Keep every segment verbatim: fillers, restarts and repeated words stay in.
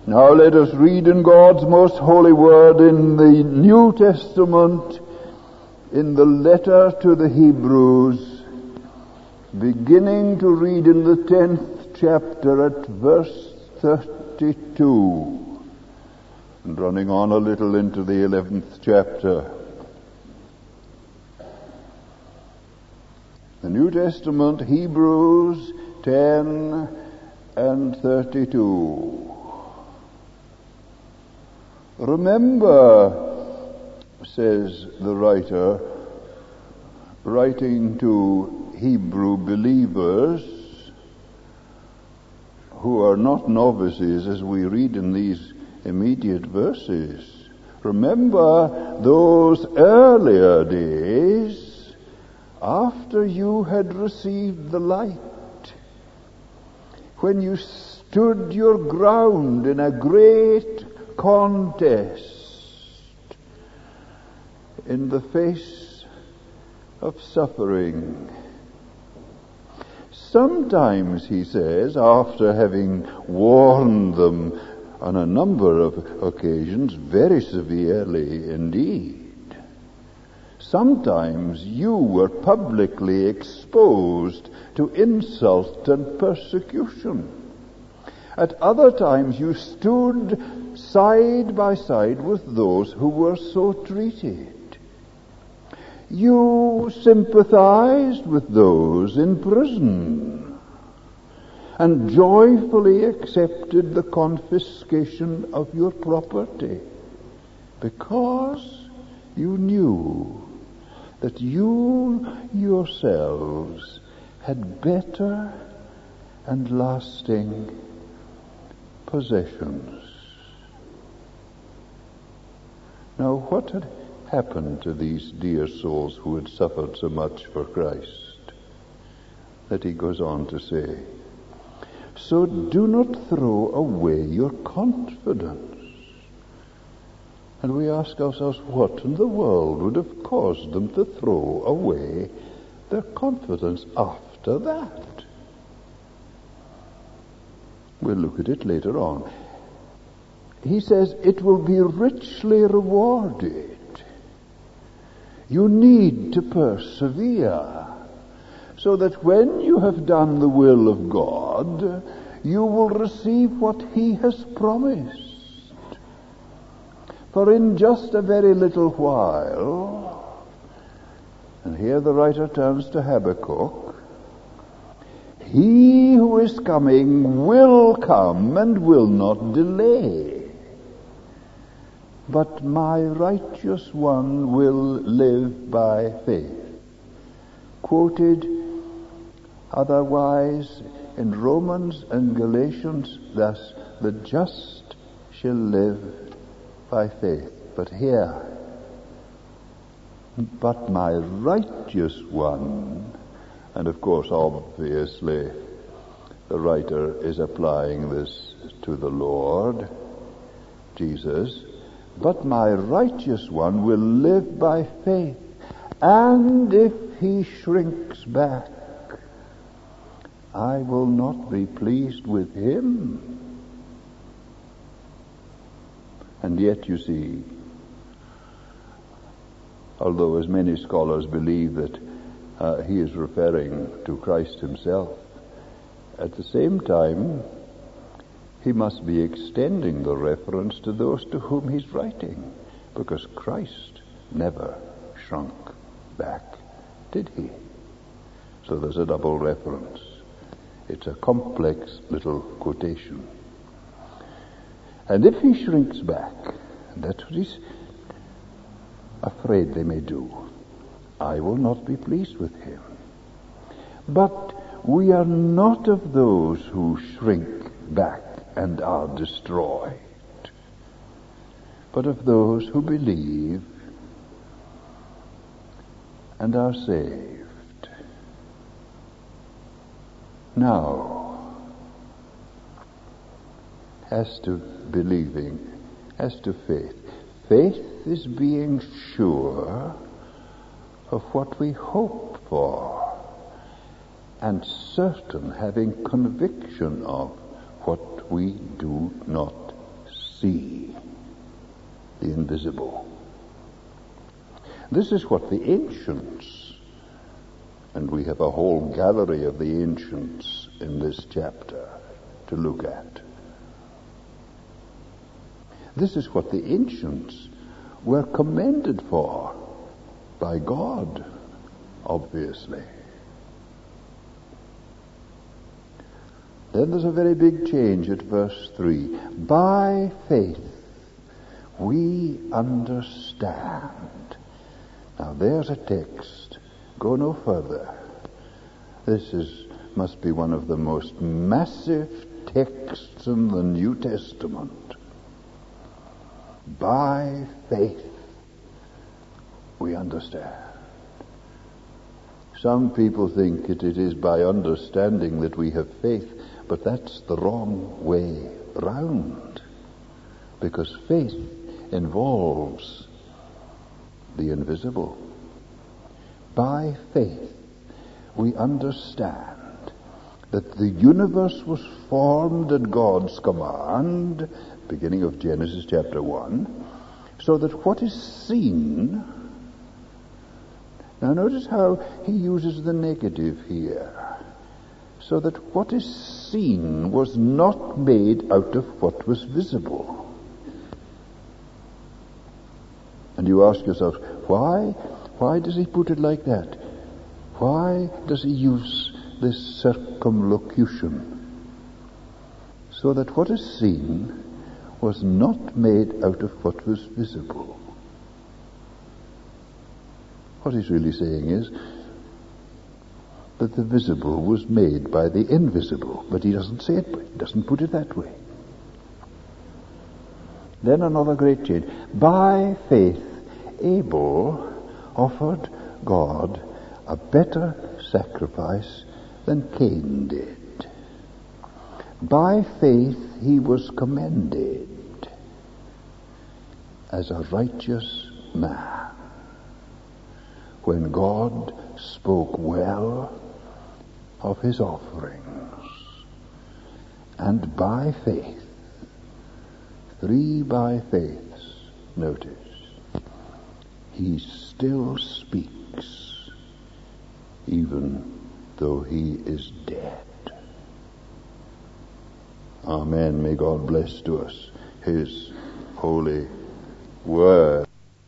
Now let us read in God's most holy word in the New Testament, in the letter to the Hebrews, beginning to read in the tenth chapter at verse thirty-two, and running on a little into the eleventh chapter. The New Testament, Hebrews ten and thirty-two. Remember, says the writer, writing to Hebrew believers who are not novices as we read in these immediate verses. Remember those earlier days after you had received the light, when you stood your ground in a great contest in the face of suffering. Sometimes, he says, after having warned them on a number of occasions, very severely indeed, sometimes you were publicly exposed to insult and persecution. At other times you stood side by side with those who were so treated. You sympathized with those in prison and joyfully accepted the confiscation of your property because you knew that you yourselves had better and lasting possessions. Now, what had happened to these dear souls who had suffered so much for Christ? That he goes on to say, so do not throw away your confidence. And we ask ourselves, what in the world would have caused them to throw away their confidence after that? We'll look at it later on. He says it will be richly rewarded. You need to persevere so that when you have done the will of God, you will receive what he has promised. For in just a very little while, and here the writer turns to Habakkuk, he who is coming will come and will not delay. But my righteous one will live by faith. Quoted otherwise in Romans and Galatians, thus, the just shall live by faith. But here, but my righteous one, and of course, obviously, the writer is applying this to the Lord Jesus. But my righteous one will live by faith, and if he shrinks back, I will not be pleased with him. And yet, you see, although as many scholars believe that uh, he is referring to Christ himself, at the same time, he must be extending the reference to those to whom he's writing, because Christ never shrunk back, did he? So there's a double reference. It's a complex little quotation. And if he shrinks back, and that's what he's afraid they may do, I will not be pleased with him. But we are not of those who shrink back and are destroyed, but of those who believe and are saved. Now, as to believing, as to faith, faith is being sure of what we hope for, and certain, having conviction of what we do not see the invisible. This is what the ancients, and we have a whole gallery of the ancients in this chapter to look at. This is what the ancients were commended for by God, obviously. Then there's a very big change at verse three. By faith we understand. Now there's a text. Go no further. This is must be one of the most massive texts in the New Testament. By faith we understand. Some people think that it is by understanding that we have faith, but that's the wrong way round. Because faith involves the invisible. By faith we understand that the universe was formed at God's command, beginning of Genesis chapter one, so that what is seen... Now notice how he uses the negative here. So that what is seen was not made out of what was visible. And you ask yourself, why? Why does he put it like that? Why does he use this circumlocution? So that what is seen was not made out of what was visible. What he's really saying is that the visible was made by the invisible, but he doesn't say it, he doesn't put it that way. Then another great change. By faith, Abel offered God a better sacrifice than Cain did. By faith, he was commended as a righteous man when God spoke well of his offerings. And by faith, three by faiths, notice, he still speaks, even though he is dead. Amen. May God bless to us his holy word.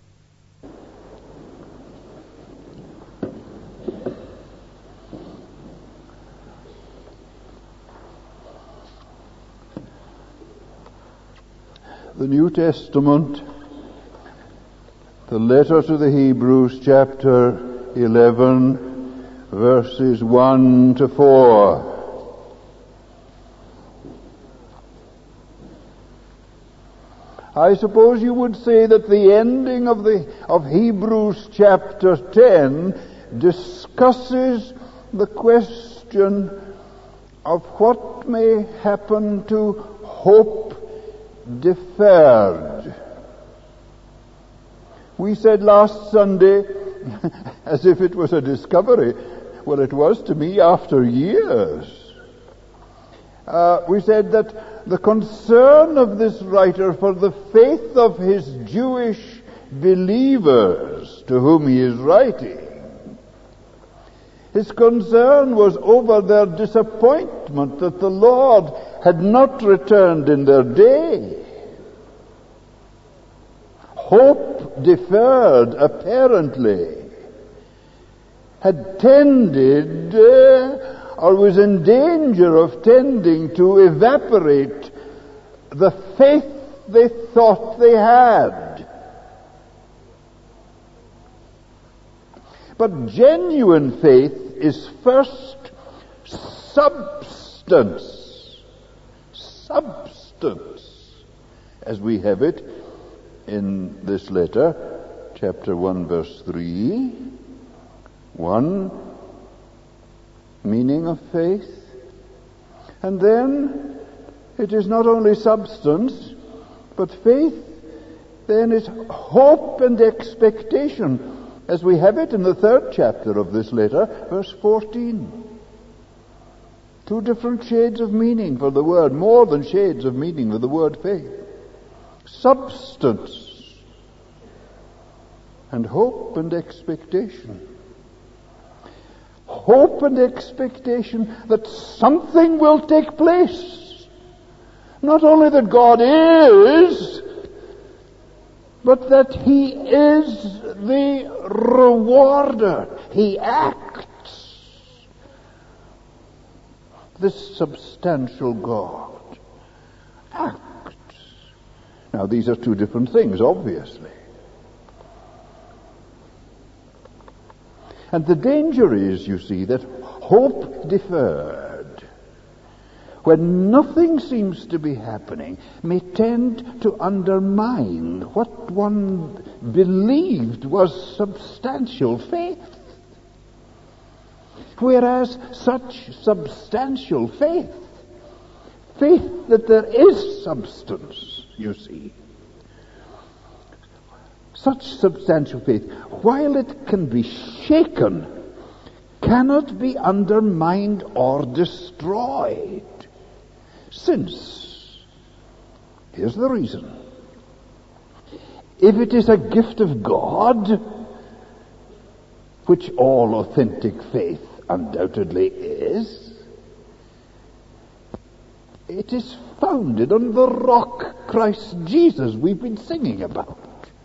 The New Testament, the letter to the Hebrews, chapter eleven, verses one to four. I suppose you would say that the ending of the of Hebrews chapter ten discusses the question of what may happen to hope deferred. We said last Sunday, as if it was a discovery, well, it was to me after years. Uh, we said that the concern of this writer for the faith of his Jewish believers to whom he is writing, his concern was over their disappointment that the Lord had not returned in their day. Hope deferred, apparently, had tended, uh, or was in danger of tending to evaporate the faith they thought they had. But genuine faith is first substance. Substance, as we have it in this letter, chapter one, verse three. One, meaning of faith. And then it is not only substance, but faith then is hope and expectation, as we have it in the third chapter of this letter, verse fourteen. Two different shades of meaning for the word, more than shades of meaning for the word faith. substance, and hope and expectation. Hope and expectation that something will take place. Not only that God is, but that He is the rewarder. He acts. This substantial God acts. Now, these are two different things, obviously. And the danger is, you see, that hope deferred, when nothing seems to be happening, may tend to undermine what one believed was substantial faith. Whereas such substantial faith, faith that there is substance, you see, such substantial faith, while it can be shaken, cannot be undermined or destroyed. Since, here's the reason, if it is a gift of God, which all authentic faith undoubtedly is, it is founded on the rock Christ Jesus we've been singing about.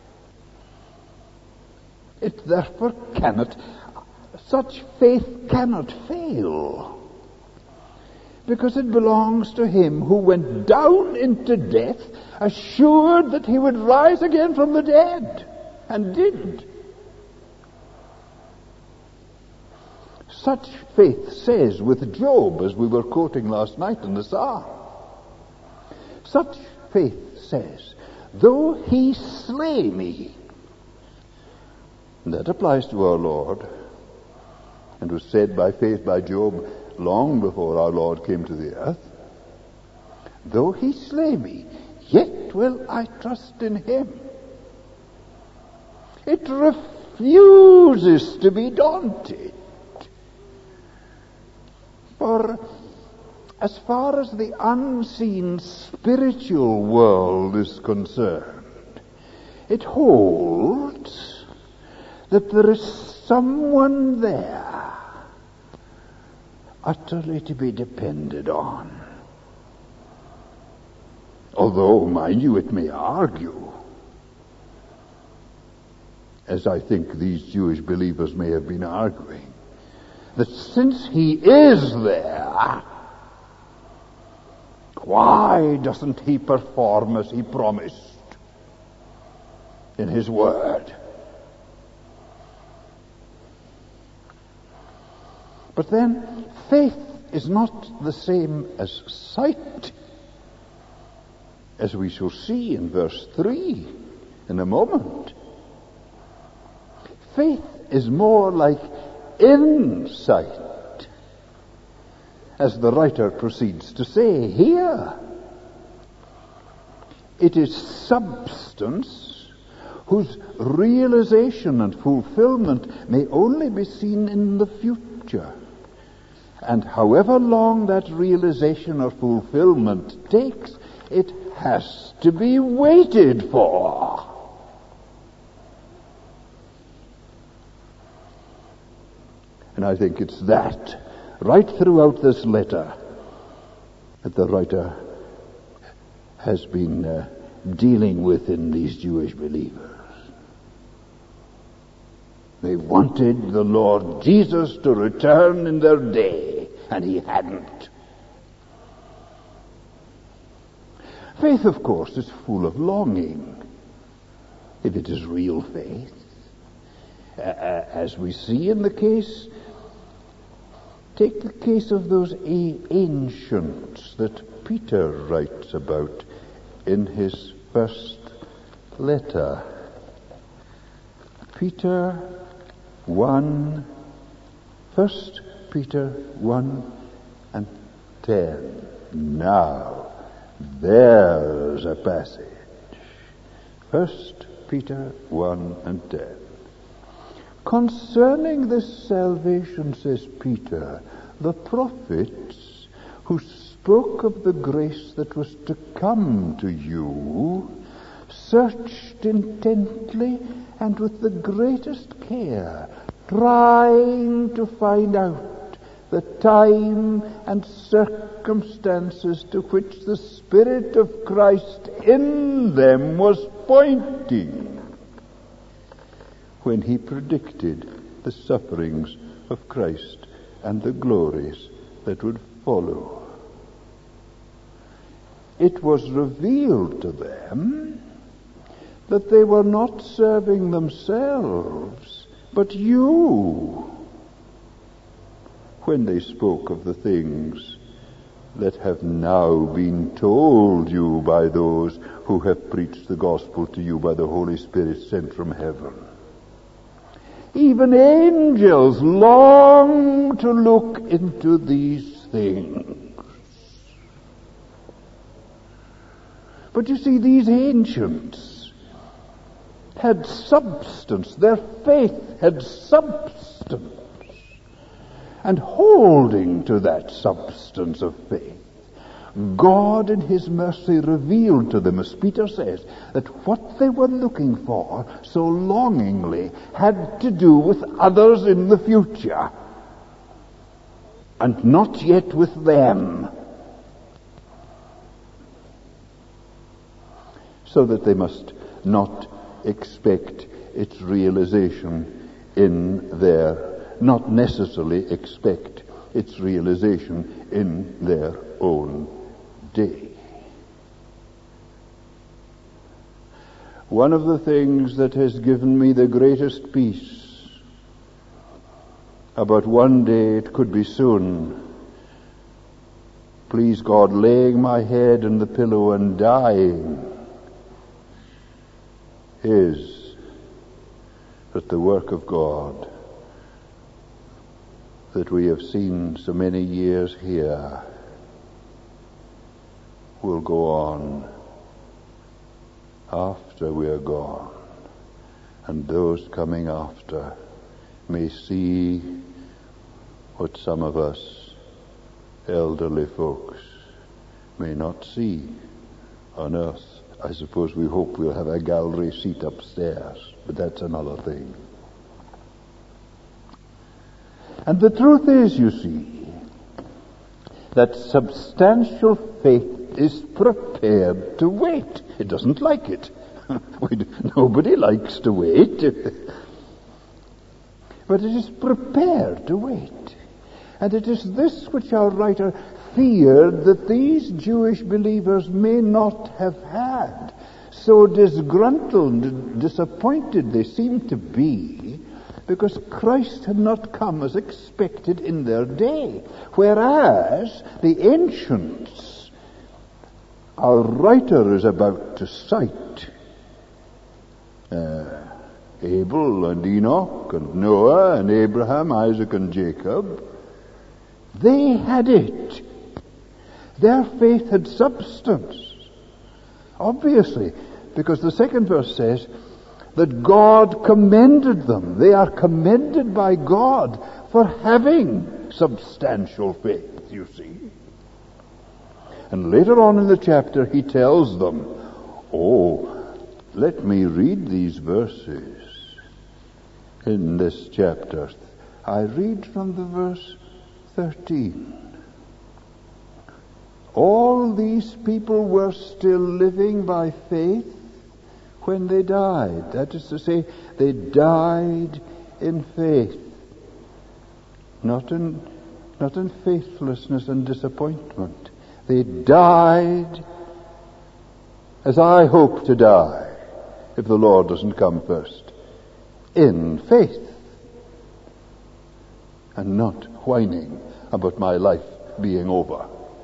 It therefore cannot, such faith cannot fail, because it belongs to Him who went down into death, assured that He would rise again from the dead, and did. Such faith says with Job, as we were quoting last night in the Psalm, such faith says, though He slay me, and that applies to our Lord, and was said by faith by Job long before our Lord came to the earth. Though He slay me, yet will I trust in Him. It refuses to be daunted. For as far as the unseen spiritual world is concerned, it holds that there is someone there utterly to be depended on. Although, mind you, it may argue, as I think these Jewish believers may have been arguing, that since He is there, why doesn't He perform as He promised in His word? But then, faith is not the same as sight, as we shall see in verse three in a moment. Faith is more like insight, as the writer proceeds to say here. It is substance whose realization and fulfillment may only be seen in the future. And however long that realization or fulfillment takes, it has to be waited for. And I think it's that, right throughout this letter, that the writer has been uh, dealing with in these Jewish believers. They wanted the Lord Jesus to return in their day, and He hadn't. Faith, of course, is full of longing, if it is real faith. Uh, as we see in the case, take the case of those a- ancients that Peter writes about in his first letter. Peter one, First Peter one and ten. Now, there's a passage. First Peter one and ten. Concerning this salvation, says Peter, the prophets who spoke of the grace that was to come to you searched intently and with the greatest care, trying to find out the time and circumstances to which the Spirit of Christ in them was pointing when he predicted the sufferings of Christ and the glories that would follow. It was revealed to them that they were not serving themselves, but you, when they spoke of the things that have now been told you by those who have preached the gospel to you by the Holy Spirit sent from heaven. Even angels long to look into these things. But you see, these ancients had substance. Their faith had substance. And holding to that substance of faith, God in his mercy revealed to them, as Peter says, that what they were looking for so longingly had to do with others in the future, and not yet with them. So that they must not expect its realization in their, not necessarily expect its realization in their own day. One of the things that has given me the greatest peace about one day, it could be soon, please God, laying my head in the pillow and dying, is that the work of God that we have seen so many years here will go on after we are gone, and those coming after may see what some of us elderly folks may not see on earth. I suppose we hope we'll have a gallery seat upstairs, but that's another thing. And the truth is, you see, that substantial faith is prepared to wait. It doesn't like it. Nobody likes to wait. But it is prepared to wait. And it is this which our writer feared that these Jewish believers may not have had. So disgruntled and disappointed they seemed to be, because Christ had not come as expected in their day. Whereas the ancients, our writer is about to cite uh, Abel and Enoch and Noah and Abraham, Isaac and Jacob. They had it. Their faith had substance. Obviously, because the second verse says that God commended them. They are commended by God for having substantial faith, you see. And later on in the chapter he tells them, oh, let me read these verses in this chapter. I read from the verse thirteen. All these people were still living by faith when they died. That is to say, they died in faith, not in, not in faithlessness and disappointment. They died as I hope to die if the Lord doesn't come first, in faith, and not whining about my life being over.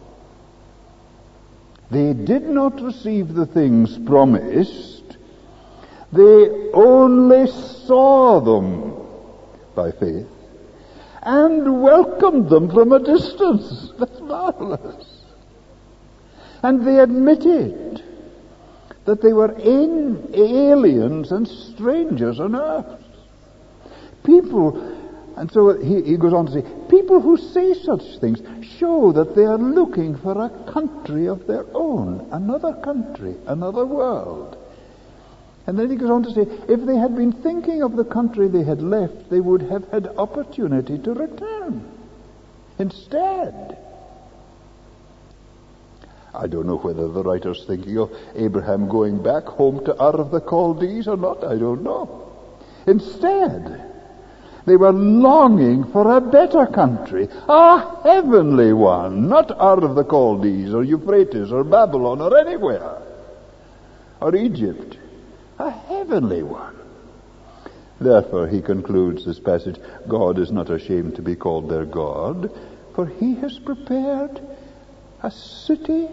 They did not receive the things promised. They only saw them by faith and welcomed them from a distance. That's marvelous. And they admitted that they were in aliens and strangers on earth. People, and so he, he goes on to say, people who say such things show that they are looking for a country of their own, another country, another world. And then he goes on to say, if they had been thinking of the country they had left, they would have had opportunity to return. Instead, I don't know whether the writer's thinking of Abraham going back home to Ur of the Chaldees or not, I don't know. Instead, they were longing for a better country, a heavenly one, not Ur of the Chaldees or Euphrates or Babylon or anywhere, or Egypt, a heavenly one. Therefore, he concludes this passage, God is not ashamed to be called their God, for he has prepared a city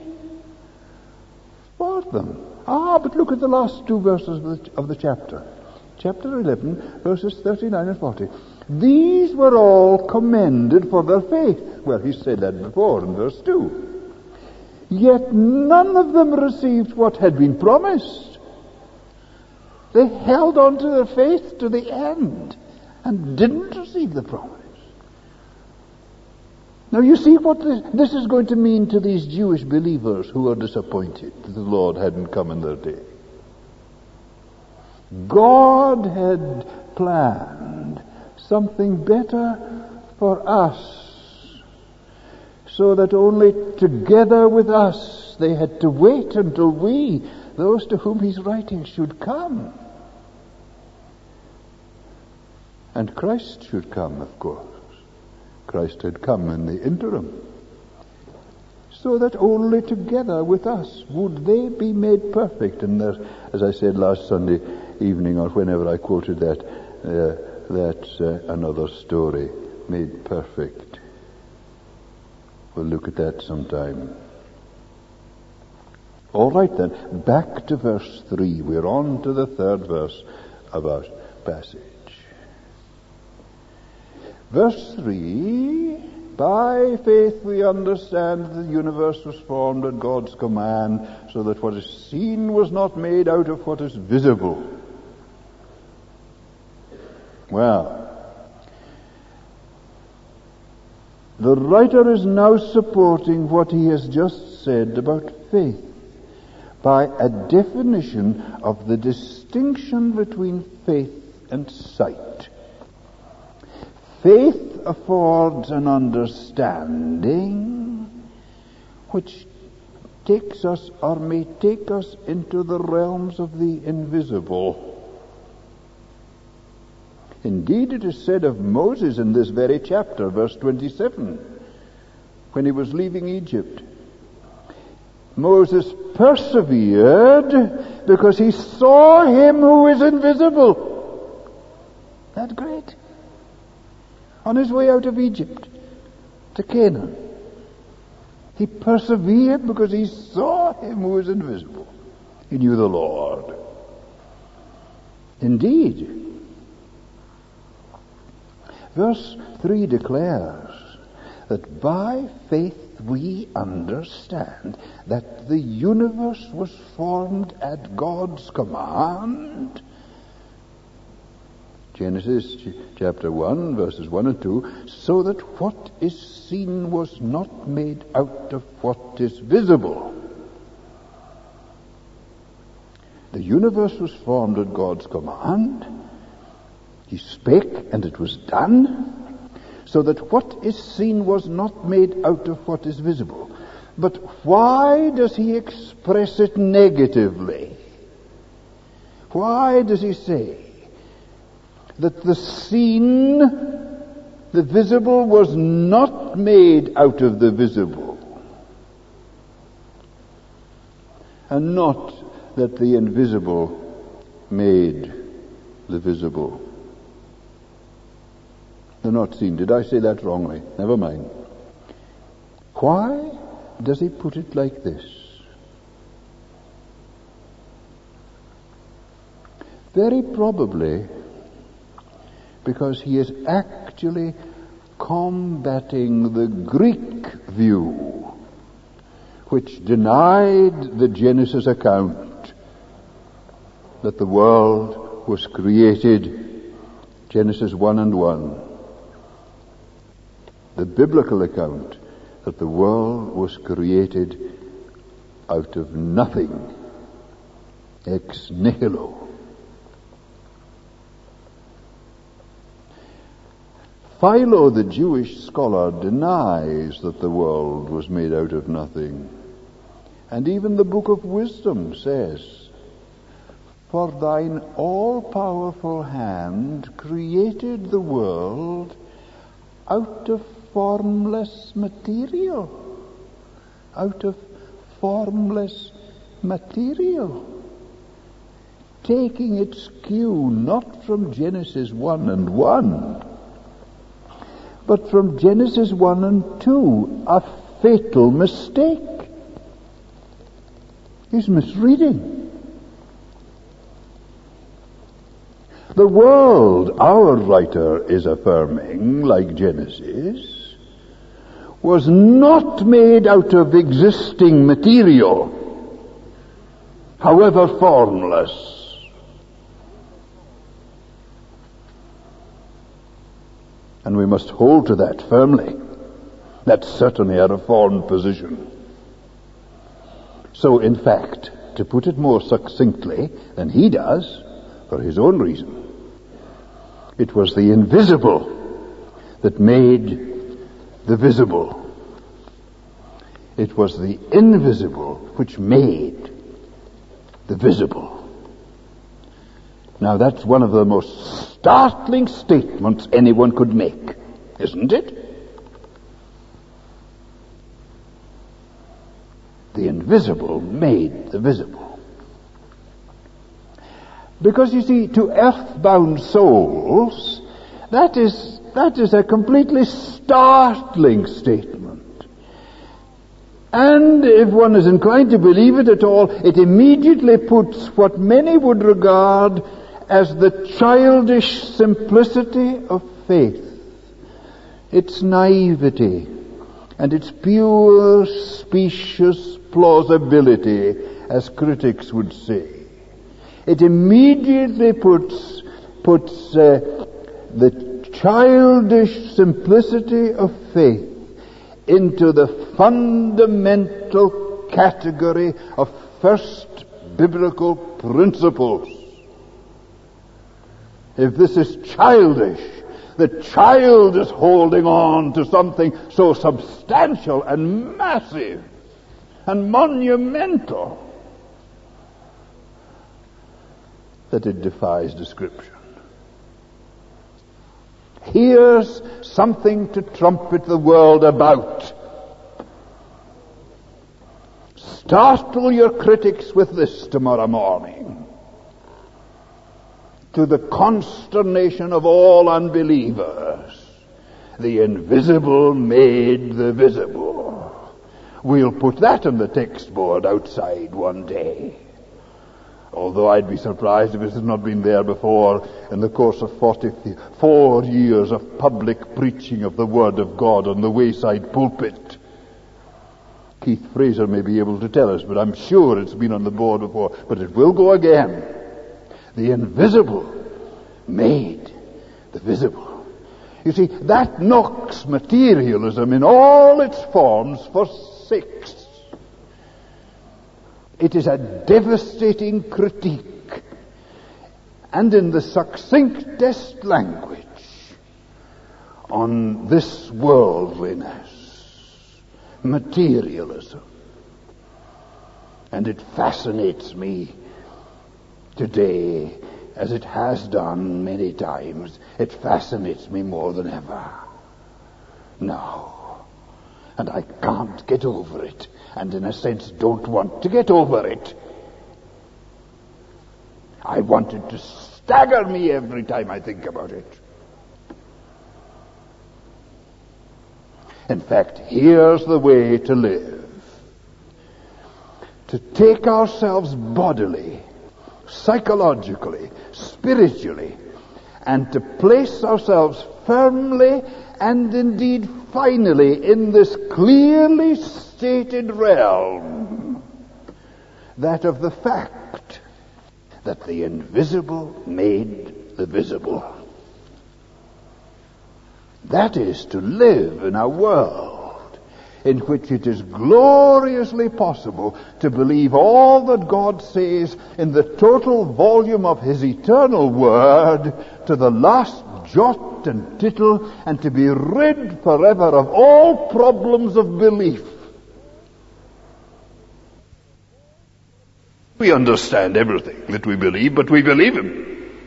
for them. Ah, but look at the last two verses of the, of the chapter. Chapter eleven, verses thirty-nine and forty. These were all commended for their faith. Well, he said that before in verse two. Yet none of them received what had been promised. They held on to their faith to the end and didn't receive the promise. Now you see what this, this is going to mean to these Jewish believers who are disappointed that the Lord hadn't come in their day. God had planned something better for us, so that only together with us they had to wait until we, those to whom he's writing, should come. And Christ should come, of course. Christ had come in the interim, so that only together with us would they be made perfect. And there's, as I said last Sunday evening, or whenever I quoted that, uh, that's uh, another story, made perfect. We'll look at that sometime. All right then, back to verse three. We're on to the third verse of our passage. Verse three, by faith we understand that the universe was formed at God's command, so that what is seen was not made out of what is visible. Well, the writer is now supporting what he has just said about faith by a definition of the distinction between faith and sight. Faith affords an understanding which takes us, or may take us, into the realms of the invisible. Indeed, it is said of Moses in this very chapter, verse twenty-seven, when he was leaving Egypt, Moses persevered because he saw him who is invisible. That's great. On his way out of Egypt to Canaan, he persevered because he saw him who was invisible. He knew the Lord. Indeed, verse three declares that by faith we understand that the universe was formed at God's command. Genesis chapter one, verses one and two, so that what is seen was not made out of what is visible. The universe was formed at God's command. He spake, and it was done, so that what is seen was not made out of what is visible. But why does he express it negatively? Why does he say that the seen, the visible, was not made out of the visible, and not that the invisible made the visible? They're not seen. Did I say that wrongly? Never mind. Why does he put it like this? Very probably because he is actually combating the Greek view, which denied the Genesis account that the world was created, Genesis one and one. The biblical account that the world was created out of nothing, ex nihilo. Philo, the Jewish scholar, denies that the world was made out of nothing. And even the Book of Wisdom says, "For thine all-powerful hand created the world out of formless material." Out of formless material. Taking its cue not from Genesis one and one, but from Genesis one and two, a fatal mistake. He's misreading. The world, our writer is affirming, like Genesis, was not made out of existing material, however formless. And we must hold to that firmly. That's certainly a reformed position. So, in fact, to put it more succinctly than he does, for his own reason, it was the invisible that made the visible. It was the invisible which made the visible. Now that's one of the most startling statements anyone could make, isn't it? The invisible made the visible. Because you see, to earthbound souls, that is That is a completely startling statement. And if one is inclined to believe it at all, it immediately puts what many would regard as the childish simplicity of faith, its naivety, and its pure, specious plausibility, as critics would say. It immediately puts, puts uh, the childish simplicity of faith into the fundamental category of first biblical principles. If this is childish, the child is holding on to something so substantial and massive and monumental that it defies description. Here's something to trumpet the world about. Startle your critics with this tomorrow morning. To the consternation of all unbelievers, the invisible made the visible. We'll put that on the text board outside one day. Although I'd be surprised if it had not been there before in the course of forty-four years of public preaching of the Word of God on the wayside pulpit. Keith Fraser may be able to tell us, but I'm sure it's been on the board before. But it will go again. The invisible made the visible. You see, that knocks materialism in all its forms for six. It is a devastating critique, and in the succinctest language, on this worldliness, materialism. And it fascinates me today, as it has done many times. It fascinates me more than ever now. And I can't get over it, and in a sense don't want to get over it. I want it to stagger me every time I think about it. In fact, here's the way to live. To take ourselves bodily, psychologically, spiritually, and to place ourselves firmly and indeed finally in this clearly stated realm, that of the fact that the invisible made the visible. That is to live in a world in which it is gloriously possible to believe all that God says in the total volume of His eternal Word to the last jot and tittle, and to be rid forever of all problems of belief. We understand everything that we believe, but we believe him.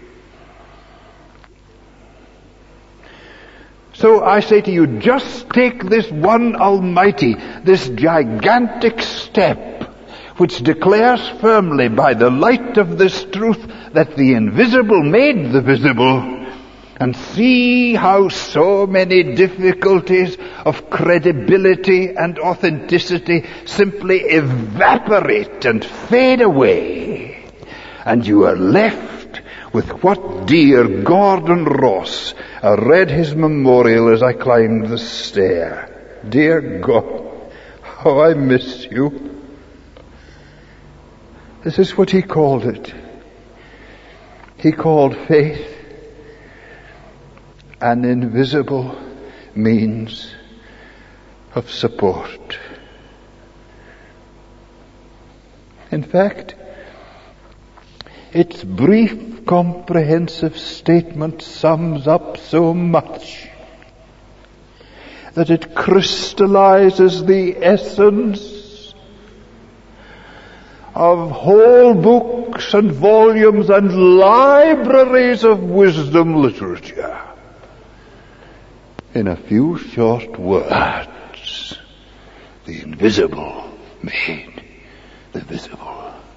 So I say to you, just take this one almighty, this gigantic step, which declares firmly by the light of this truth that the invisible made the visible, and see how so many difficulties of credibility and authenticity simply evaporate and fade away, and you are left with what dear Gordon Ross, I read his memorial as I climbed the stair. Dear God, how I miss you. This is what he called it. He called faith an invisible means of support. In fact, its brief, comprehensive statement sums up so much that it crystallizes the essence of whole books and volumes and libraries of wisdom literature in a few short words. The invisible made the visible.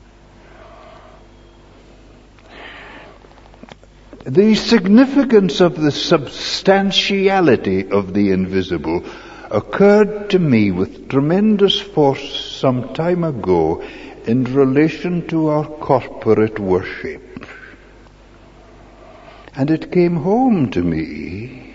The significance of the substantiality of the invisible occurred to me with tremendous force some time ago in relation to our corporate worship. And it came home to me,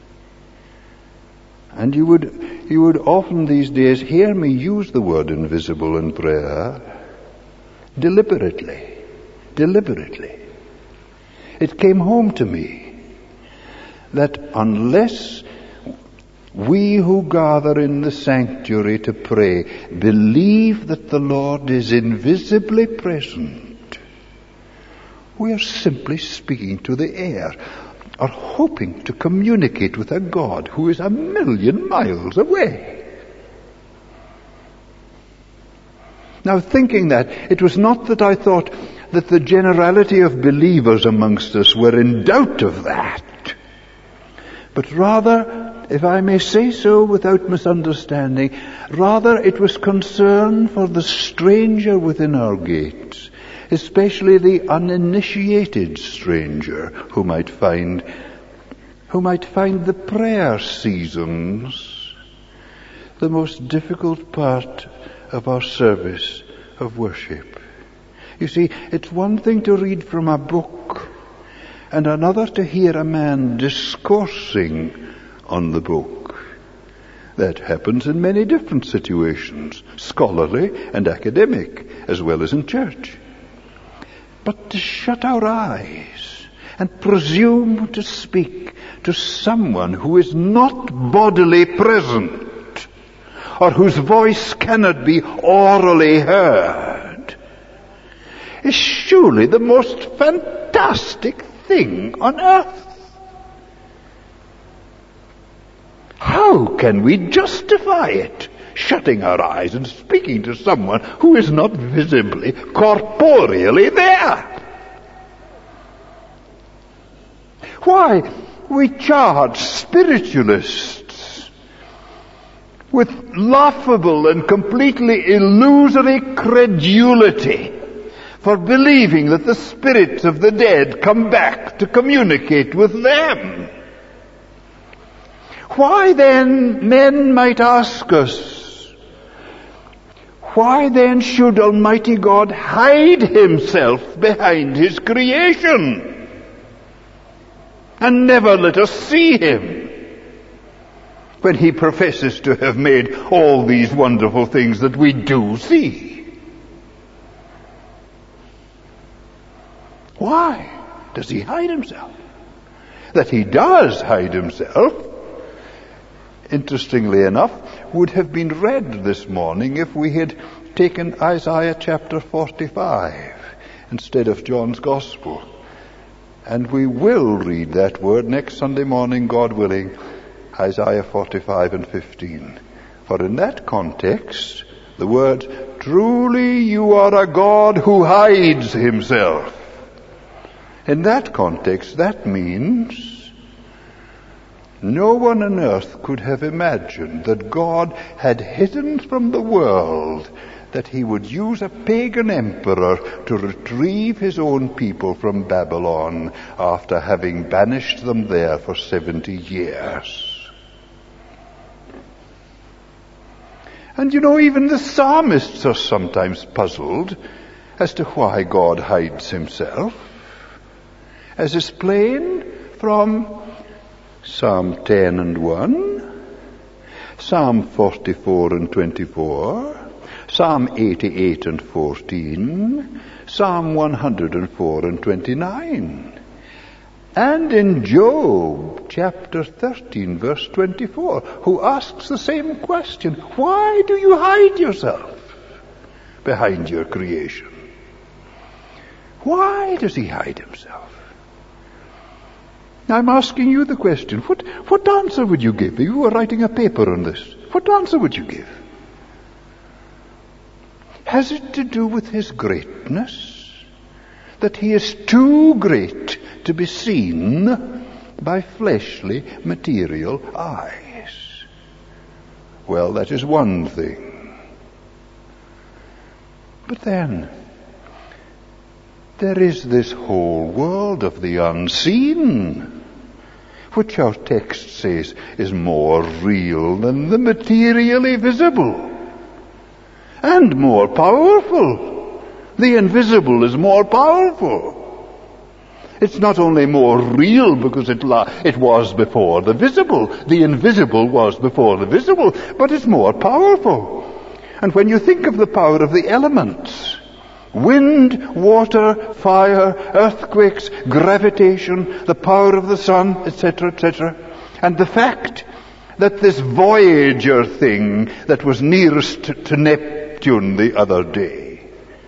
and you would, you would often these days hear me use the word invisible in prayer deliberately, deliberately. It came home to me that unless we who gather in the sanctuary to pray believe that the Lord is invisibly present, we are simply speaking to the air, or hoping to communicate with a God who is a million miles away. Now, thinking that, it was not that I thought that the generality of believers amongst us were in doubt of that, but rather, if I may say so without misunderstanding, rather it was concern for the stranger within our gates, especially the uninitiated stranger who might find, who might find the prayer seasons the most difficult part of our service of worship. You see, it's one thing to read from a book, and another to hear a man discoursing on the book. That happens in many different situations, scholarly and academic, as well as in church. But to shut our eyes and presume to speak to someone who is not bodily present, or whose voice cannot be orally heard, is surely the most fantastic thing on earth. How can we justify it, shutting our eyes and speaking to someone who is not visibly, corporeally there? Why, we charge spiritualists with laughable and completely illusory credulity for believing that the spirits of the dead come back to communicate with them. Why then, men might ask us, why then should Almighty God hide himself behind his creation and never let us see him when he professes to have made all these wonderful things that we do see? Why does he hide himself? That he does hide himself, interestingly enough, would have been read this morning if we had taken Isaiah chapter forty-five instead of John's Gospel. And we will read that word next Sunday morning, God willing, Isaiah forty-five and fifteen. For in that context, the word, truly you are a God who hides himself. In that context, that means no one on earth could have imagined that God had hidden from the world that he would use a pagan emperor to retrieve his own people from Babylon after having banished them there for seventy years. And you know, even the psalmists are sometimes puzzled as to why God hides himself, as is plain from Psalm ten and one, Psalm forty-four and twenty-four, Psalm eighty-eight and fourteen, Psalm one hundred four and twenty-nine, and in Job chapter thirteen verse twenty-four, who asks the same question, why do you hide yourself behind your creation? Why does he hide himself? I'm asking you the question, what, what answer would you give if you were writing a paper on this? What answer would you give? Has it to do with his greatness? That he is too great to be seen by fleshly, material eyes? Well, that is one thing. But then, there is this whole world of the unseen, which our text says is more real than the materially visible, and more powerful. The invisible is more powerful. It's not only more real because it, la- it was before the visible. The invisible was before the visible, but it's more powerful. And when you think of the power of the elements, wind, water, fire, earthquakes, gravitation, the power of the sun, et cetera, et cetera, and the fact that this Voyager thing that was nearest to, to Neptune the other day,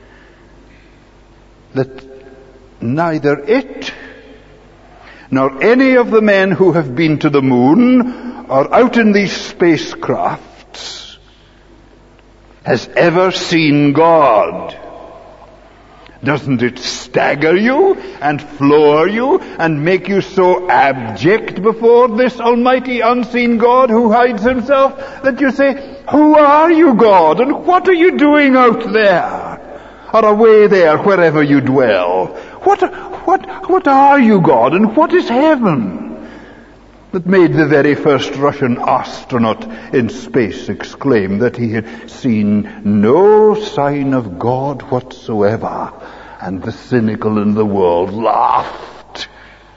that neither it nor any of the men who have been to the moon or out in these spacecrafts has ever seen God. Doesn't it stagger you and floor you and make you so abject before this almighty unseen God who hides himself that you say, who are you, God, and what are you doing out there or away there wherever you dwell? What, what, what are you, God, and what is heaven? That made the very first Russian astronaut in space exclaim that he had seen no sign of God whatsoever, and the cynical in the world laughed.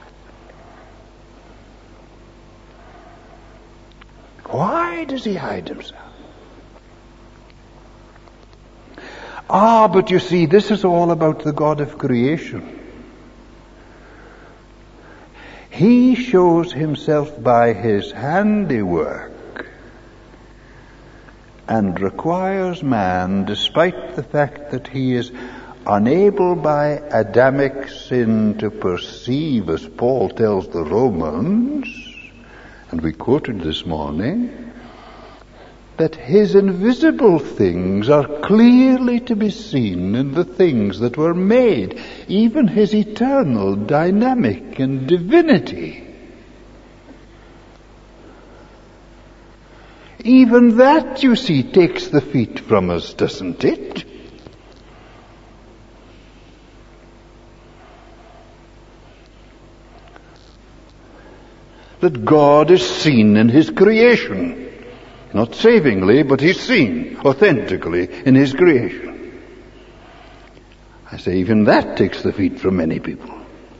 Why does he hide himself? Ah, but you see, this is all about the God of creation. He shows himself by his handiwork and requires man, despite the fact that he is unable by Adamic sin to perceive, as Paul tells the Romans, and we quoted this morning, that his invisible things are clearly to be seen in the things that were made, even his eternal dynamic and divinity. Even that, you see, takes the feet from us, doesn't it? That God is seen in his creation. Not savingly, but he's seen authentically in his creation. I say even that takes the feet from many people.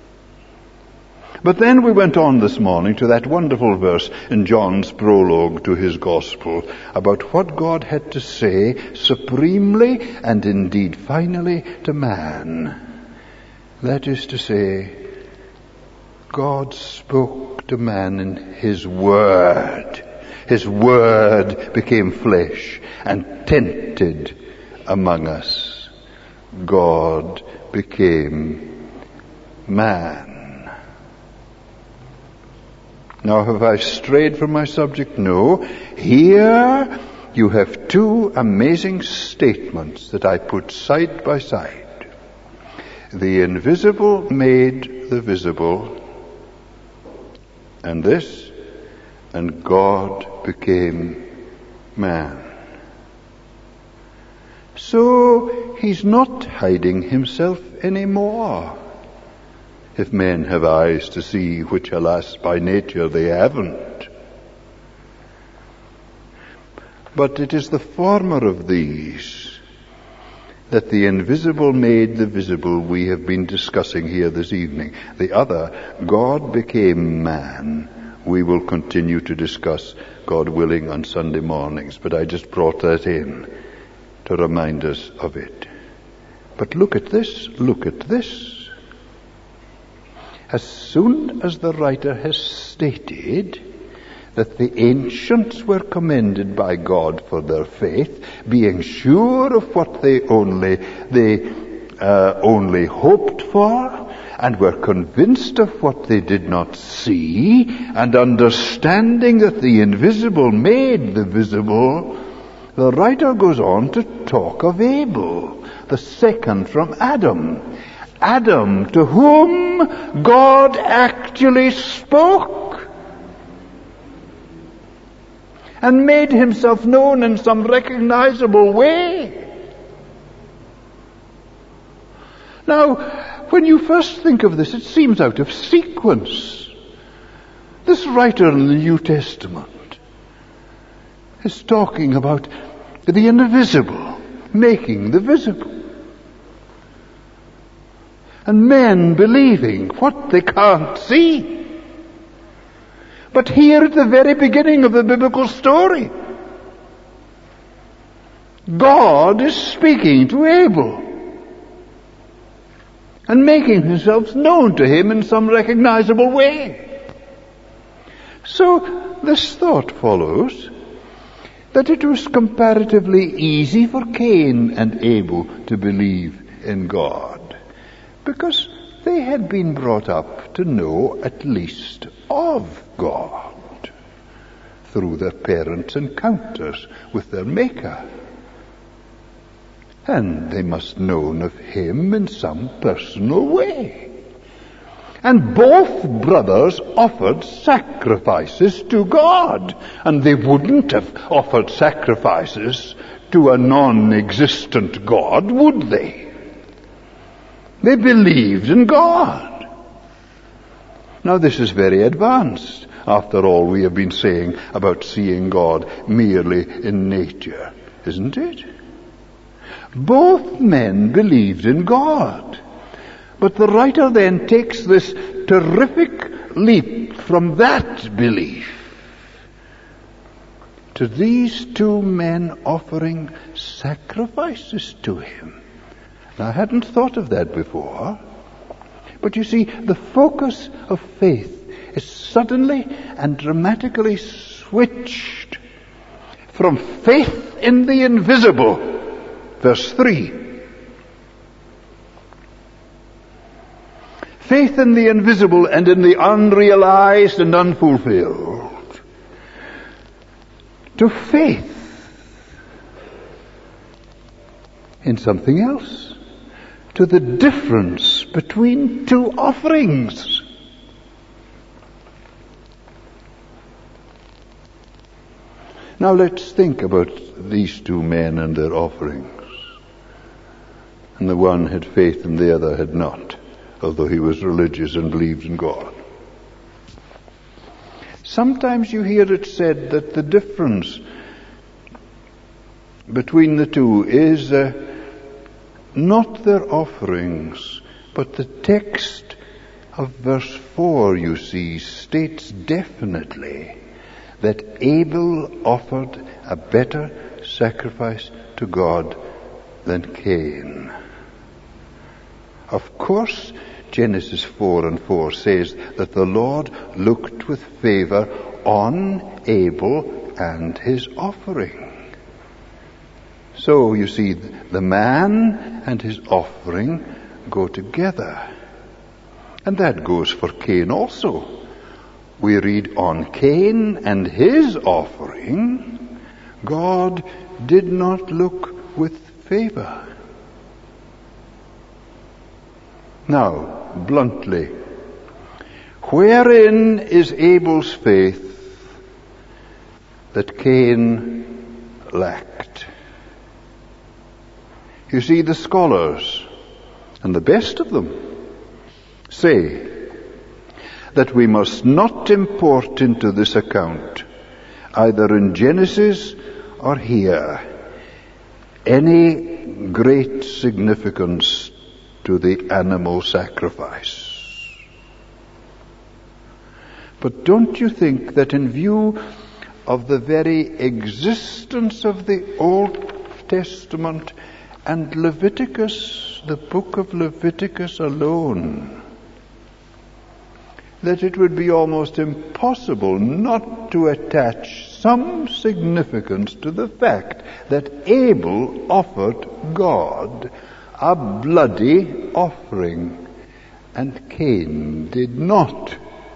But then we went on this morning to that wonderful verse in John's prologue to his gospel about what God had to say supremely and indeed finally to man. That is to say, God spoke to man in his word. His word became flesh and tented among us. God became man. Now, have I strayed from my subject? No. Here you have two amazing statements that I put side by side. The invisible made the visible, and this, and God became man. So he's not hiding himself anymore. If men have eyes to see, which alas by nature they haven't. But it is the former of these, that the invisible made the visible, we have been discussing here this evening. The other, God became man, we will continue to discuss, God willing, on Sunday mornings. But I just brought that in to remind us of it. But look at this, look at this. As soon as the writer has stated that the ancients were commended by God for their faith, being sure of what they only they uh, only hoped for, and were convinced of what they did not see, and understanding that the invisible made the visible, the writer goes on to talk of Abel, the second from Adam. Adam, to whom God actually spoke and made himself known in some recognizable way. Now, when you first think of this, it seems out of sequence. This writer in the New Testament is talking about the invisible making the visible. And men believing what they can't see. But here at the very beginning of the biblical story, God is speaking to Abel and making himself known to him in some recognizable way. So this thought follows that it was comparatively easy for Cain and Abel to believe in God, because they had been brought up to know at least of God through their parents' encounters with their Maker. And they must know of him in some personal way. And both brothers offered sacrifices to God, and they wouldn't have offered sacrifices to a non-existent God, would they? They believed in God. Now this is very advanced, after all we have been saying about seeing God merely in nature, isn't it? Both men believed in God. But the writer then takes this terrific leap from that belief to these two men offering sacrifices to him. Now, I hadn't thought of that before. But you see, the focus of faith is suddenly and dramatically switched from faith in the invisible, verse three. Faith in the invisible and in the unrealized and unfulfilled, to faith in something else. To the difference between two offerings. Now let's think about these two men and their offerings. And the one had faith and the other had not, although he was religious and believed in God. Sometimes you hear it said that the difference between the two is uh, not their offerings, but the text of verse four, you see, states definitely that Abel offered a better sacrifice to God than Cain. Of course, Genesis four and four says that the Lord looked with favor on Abel and his offering. So, you see, the man and his offering go together. And that goes for Cain also. we read, on Cain and his offering, God did not look with favor. Now, bluntly, wherein is Abel's faith that Cain lacked? You see, the scholars, and the best of them, say that we must not import into this account, either in Genesis or here, any great significance to the animal sacrifice. But don't you think that in view of the very existence of the Old Testament and Leviticus, the book of Leviticus alone, that it would be almost impossible not to attach some significance to the fact that Abel offered God a bloody offering, and Cain did not.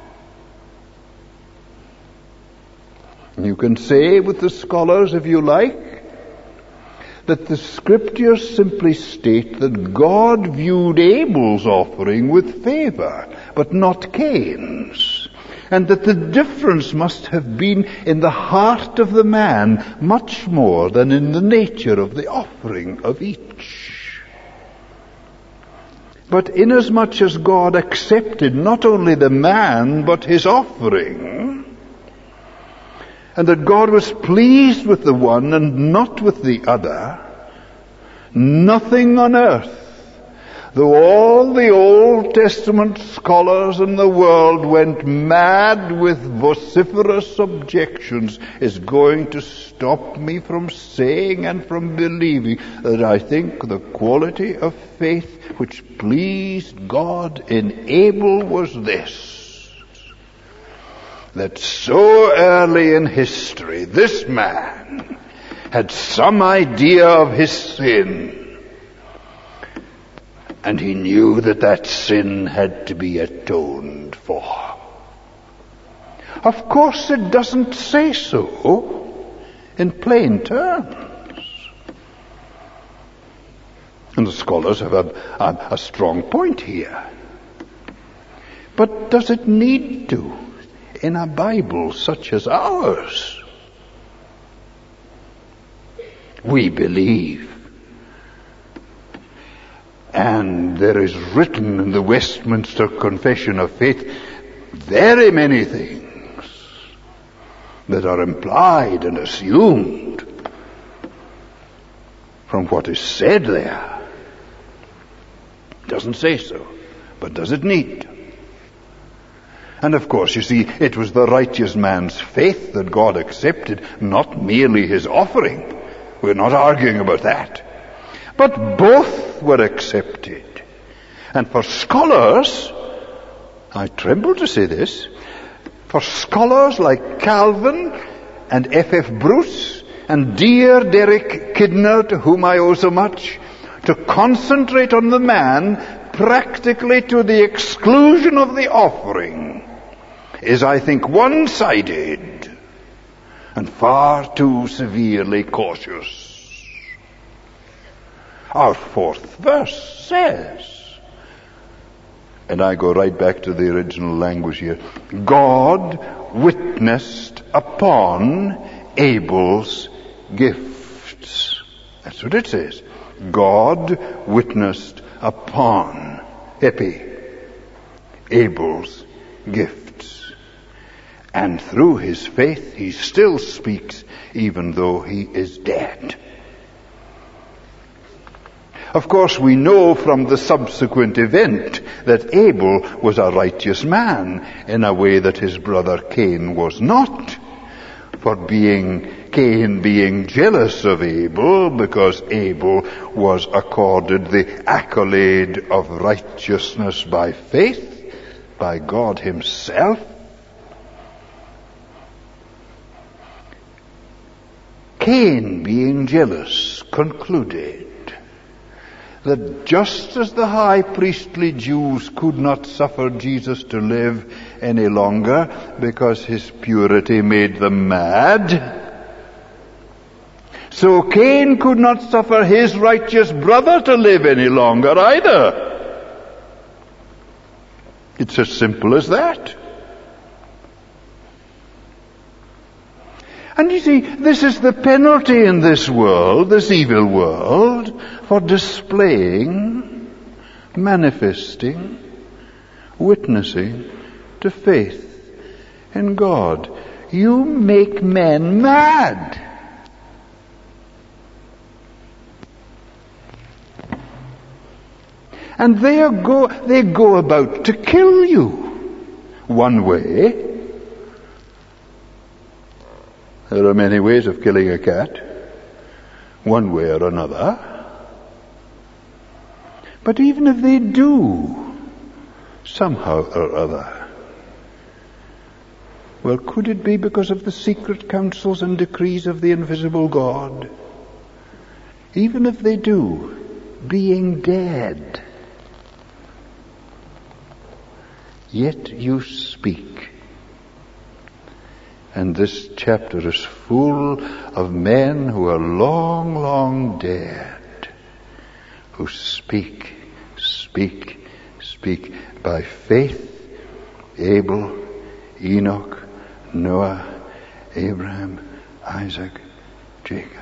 You can say with the scholars, if you like, that the scriptures simply state that God viewed Abel's offering with favor, but not Cain's, and that the difference must have been in the heart of the man much more than in the nature of the offering of each. But inasmuch as God accepted not only the man, but his offering, and that God was pleased with the one and not with the other, nothing on earth, though all the Old Testament scholars in the world went mad with vociferous objections, is going to stop me from saying and from believing that I think the quality of faith which pleased God in Abel was this: that so early in history this man had some idea of his sin, and he knew that that sin had to be atoned for. Of course it doesn't say so in plain terms, and the scholars have a, a, a strong point here. But does it need to in a Bible such as ours? We believe, and there is written in the Westminster Confession of Faith very many things that are implied and assumed from what is said there. It doesn't say so, but does it need? And of course, you see, it was the righteous man's faith that God accepted, not merely his offering. We're not arguing about that. But both were accepted. And for scholars, I tremble to say this, for scholars like Calvin and F F Bruce and dear Derek Kidner, to whom I owe so much, to concentrate on the man practically to the exclusion of the offering is, I think, one-sided and far too severely cautious. Our fourth verse says, and I go right back to the original language here, God witnessed upon Abel's gifts. That's what it says. God witnessed upon, epi, Abel's gifts. And through his faith he still speaks even though he is dead. Of course, we know from the subsequent event that Abel was a righteous man in a way that his brother Cain was not. For being Cain being jealous of Abel because Abel was accorded the accolade of righteousness by faith, by God himself. Cain being jealous concluded that just as the high priestly Jews could not suffer Jesus to live any longer because his purity made them mad, so Cain could not suffer his righteous brother to live any longer either. It's as simple as that. And you see, this is the penalty in this world, this evil world, for displaying, manifesting, witnessing to faith in God. You make men mad. And they go, they go about to kill you. One way. There are many ways of killing a cat, one way or another. But even if they do, somehow or other, well, could it be because of the secret counsels and decrees of the invisible God? Even if they do, being dead, yet you speak. And this chapter is full of men who are long, long dead, who speak, speak, speak by faith. Abel, Enoch, Noah, Abraham, Isaac, Jacob.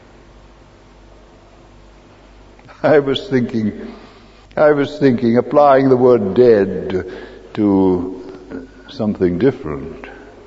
I was thinking, I was thinking, applying the word dead to something different.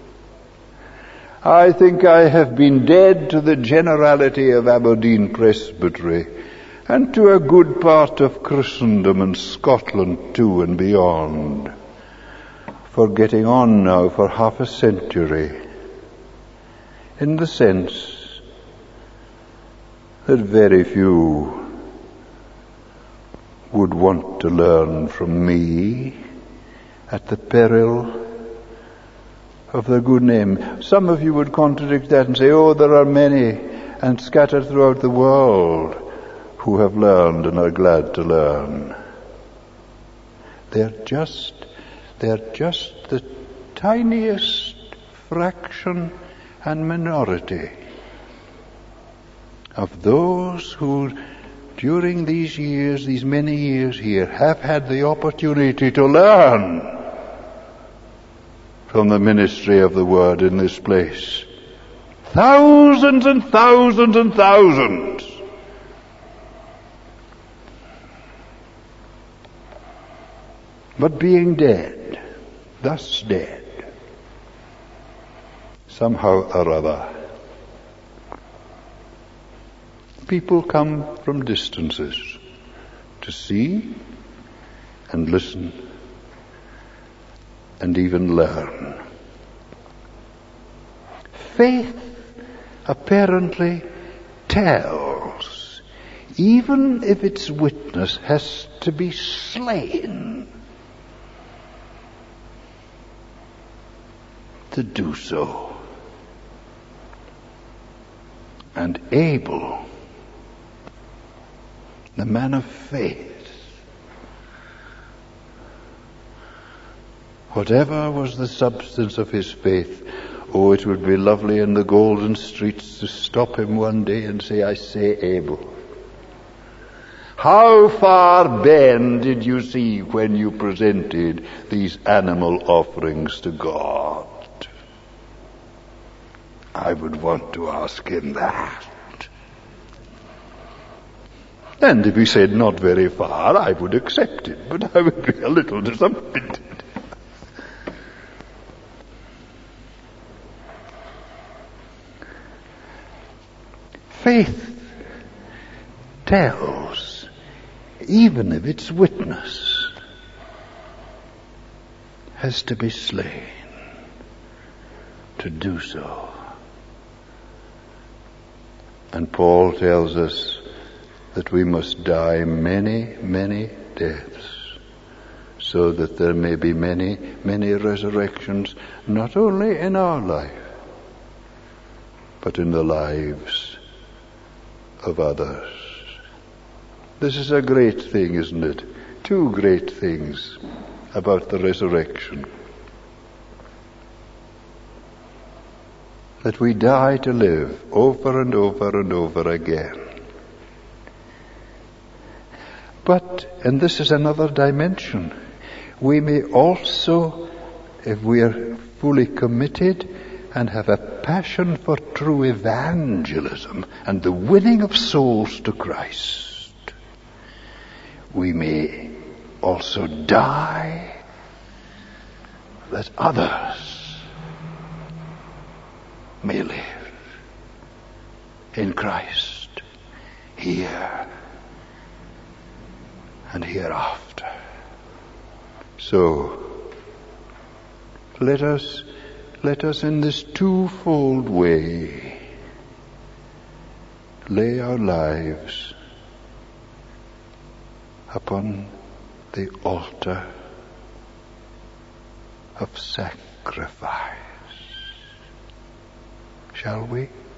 I think I have been dead to the generality of Aberdeen Presbytery and to a good part of Christendom and Scotland too and beyond, for getting on now for half a century, in the sense that very few would want to learn from me at the peril of their good name. Some of you would contradict that and say, oh, there are many and scattered throughout the world who have learned and are glad to learn. They're just, they're just the tiniest fraction and minority of those who during these years, these many years here, have had the opportunity to learn from the ministry of the Word in this place. Thousands and thousands and thousands. But being dead, thus dead, somehow or other, people come from distances to see and listen and even learn. Faith apparently tells, even if its witness has to be slain to do so. And Abel, the man of faith, whatever was the substance of his faith, oh, it would be lovely in the golden streets to stop him one day and say, I say, Abel, how far, Ben, did you see when you presented these animal offerings to God? I would want to ask him that. And if he said not very far, I would accept it, but I would be a little disappointed. Faith tells, even if its witness has to be slain to do so. And Paul tells us that we must die many, many deaths, so that there may be many, many resurrections, not only in our life, but in the lives of others. This is a great thing, isn't it? Two great things about the resurrection. That we die to live over and over and over again. But, and this is another dimension, we may also, if we are fully committed and have a passion for true evangelism and the winning of souls to Christ, we may also die that others may live in Christ here and hereafter. So, let us, let us in this twofold way lay our lives upon the altar of sacrifice. Shall we?